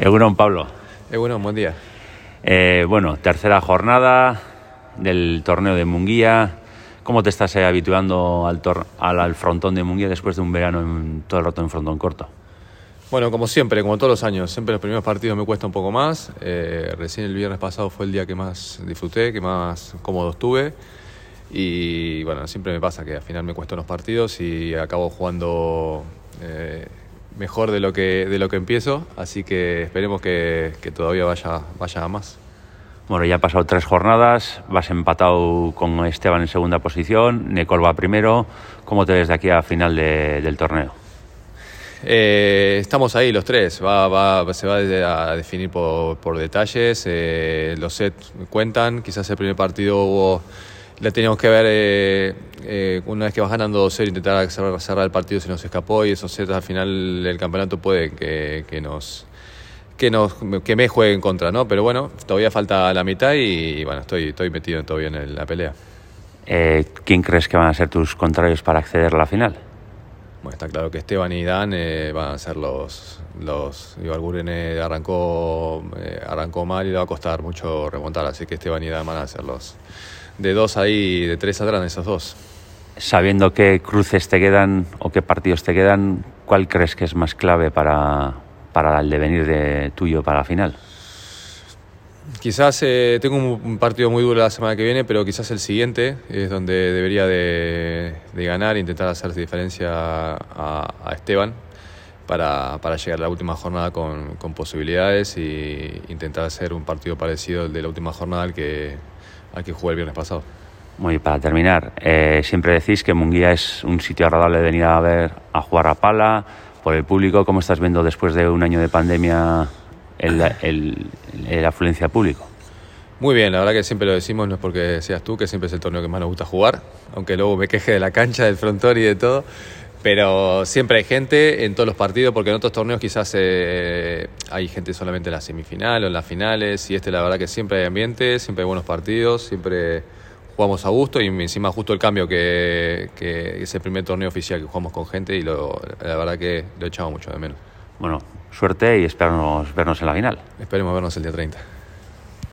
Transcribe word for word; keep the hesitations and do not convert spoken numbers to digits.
Egunon, Pablo. Egunon, buen día. Eh, bueno, tercera jornada del torneo de Munguía. ¿Cómo te estás eh, habituando al, tor al, al frontón de Munguía después de un verano en, todo el rato en frontón corto? Bueno, como siempre, como todos los años, siempre los primeros partidos me cuesta un poco más. Eh, recién el viernes pasado fue el día que más disfruté, que más cómodo estuve. Y bueno, siempre me pasa que al final me cuestan los partidos y acabo jugando eh, mejor de lo que de lo que empiezo, así que esperemos que, que todavía vaya, vaya a más. Bueno, ya han pasado tres jornadas, vas empatado con Esteban en segunda posición, Nicol va primero. ¿Cómo te ves de aquí a final de, del torneo? Eh, estamos ahí los tres, va, va, se va a definir por, por detalles, eh, los sets cuentan, quizás el primer partido hubo... Le teníamos que ver, eh, eh, una vez que vas ganando dos cero, intentar cerrar, cerrar el partido, se nos escapó y esos sets al final del campeonato puede que, que nos que nos que me juegue en contra, ¿no? Pero bueno, todavía falta la mitad y bueno, estoy, estoy metido todavía en la pelea. Eh, ¿Quién crees que van a ser tus contrarios para acceder a la final? Bueno, está claro que Esteban y Dan eh, van a ser los... los Ibarguren eh, arrancó, eh, arrancó mal y le va a costar mucho remontar, así que Esteban y Dan van a ser los... de dos ahí, de tres atrás, esos dos. Sabiendo qué cruces te quedan o qué partidos te quedan, ¿cuál crees que es más clave para, para el devenir de tuyo para la final? Quizás eh, tengo un partido muy duro la semana que viene, pero quizás el siguiente es donde debería de, de ganar, intentar hacer diferencia a, a Esteban para, para llegar a la última jornada con, con posibilidades e intentar hacer un partido parecido al de la última jornada al que, al que jugué el viernes pasado. Muy para terminar, eh, siempre decís que Munguía es un sitio agradable de venir a ver, a jugar a pala, por el público. ¿Cómo estás viendo después de un año de pandemia el, el, el, la afluencia al público? Muy bien, la verdad que siempre lo decimos, no es porque seas tú, que siempre es el torneo que más nos gusta jugar, aunque luego me queje de la cancha, del frontón y de todo, pero siempre hay gente en todos los partidos, porque en otros torneos quizás eh, hay gente solamente en la semifinal o en las finales, y este la verdad que siempre hay ambiente, siempre hay buenos partidos, siempre jugamos a gusto y encima justo el cambio que, que es el primer torneo oficial que jugamos con gente y lo, la verdad que lo echamos mucho de menos. Bueno, suerte y esperamos vernos en la final. Esperemos vernos el día treinta.